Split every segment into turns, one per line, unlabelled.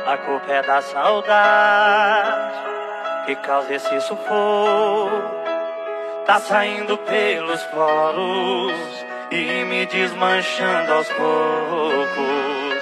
A culpa é da saudade que causa esse sufoco. Tá saindo pelos poros e me desmanchando aos poucos.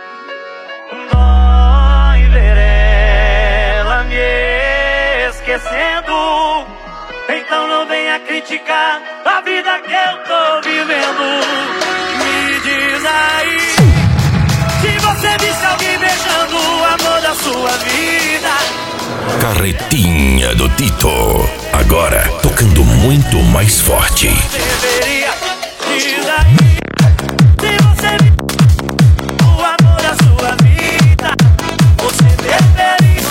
Dói ver ela me esquecendo. Então não venha criticar a vida que eu tô vivendo. Me diz aí, se você visse alguém beijando o amor da sua vida.
Carretinha do Tito, agora tocando muito mais forte.
Deveria, diz aí, se você visse o amor da sua vida. Você deveria,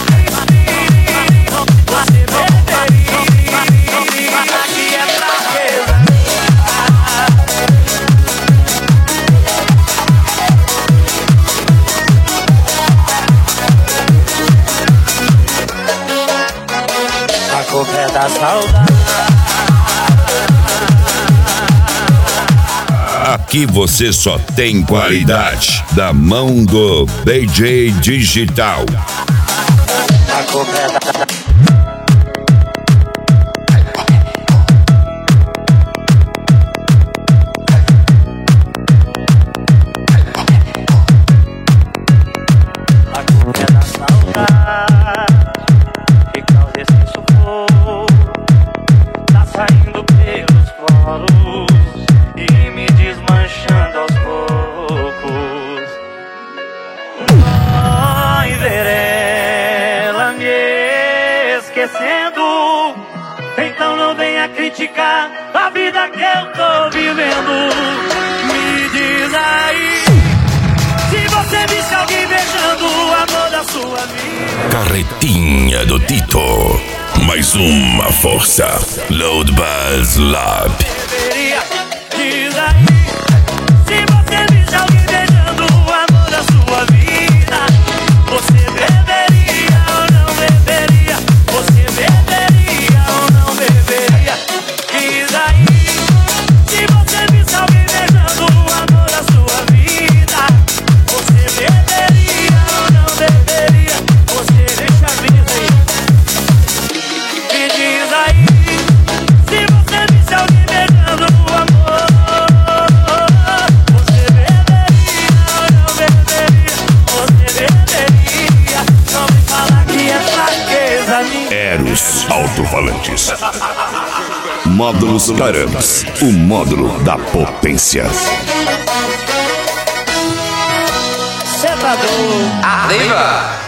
você deveria. Aqui é fraqueza. A culpa é da saudade.
Aqui você só tem qualidade da mão do BJ Digital.
A culpa é da saudade que causa esse sufoco. Tá saindo pelos poros e me desmanchando aos poucos. Dói ver ela me esquecendo. Então não venha criticar a vida que eu tô vivendo. Me diz aí, se você visse alguém beijando o amor da sua vida.
Carretinha do Tito, mais uma força. Load Buzz Lab.
Deveria, diz aí, se você visse alguém beijando o amor da sua vida. Você beberia ou não beberia? Você beberia ou não beberia? Diz aí, se você visse alguém beijando o amor da sua vida. Você beberia ou não beberia? Você deixa a vida aí. Me diz aí, se você visse alguém beijando o amor. Você beberia ou não beberia? Você beberia. Não me fala que é fraqueza minha.
Eros Alto-Falantes. Módulos Carams, o módulo da potência.
Cê tá doido?
Arriba!